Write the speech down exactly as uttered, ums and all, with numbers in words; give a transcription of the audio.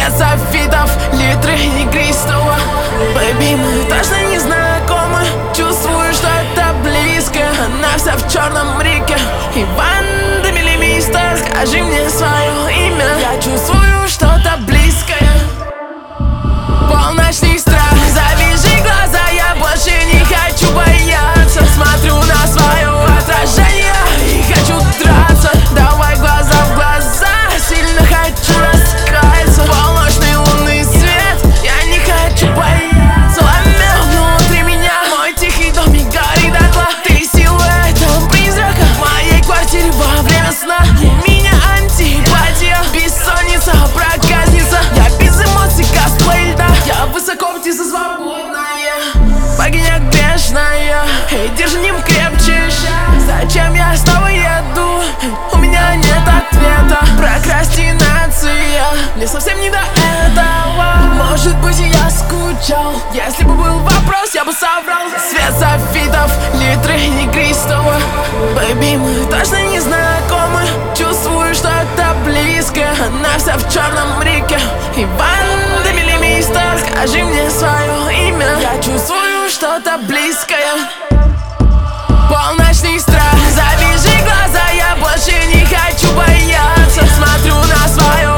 Свет софитов, литры игристого. Бэйби, мы точно не знакомы. Чувствую, что это близко. Она вся в черном рике и банды милимистер. Скажи мне свое имя. Я чувствую что-то близкое. Полночный страх, завяжи глаза. Я больше не хочу бояться. Смотрю на свое отражение и хочу драться. Давай глаза в глаза, сильно хочу раскаяться. Полночный лунный свет, я не хочу бояться. Пламя внутри меня, мой тихий домик горит дотла. Ты силуэтом призрака в моей квартире во время сна. У меня антипатия, бессонница, проказница. Я без эмоций, косплей льда. Я высоко, птица свободная, богиня грешная. Эй, держи ним крепче. Зачем я снова еду? У меня нет ответа. Прокрастинация, мне совсем не до этого. Может быть, я скучал. Если бы был вопрос, я бы соврал. Свет софитов, литры игристого. Бэйби, мы точно не знакомы. Чувствую, что это близко. Она вся в черном рике и банды милимистер. Скажи мне свое имя. Я чувствую что-то близкое. Полночный страх, завяжи глаза. Я больше не хочу бояться. Смотрю на свое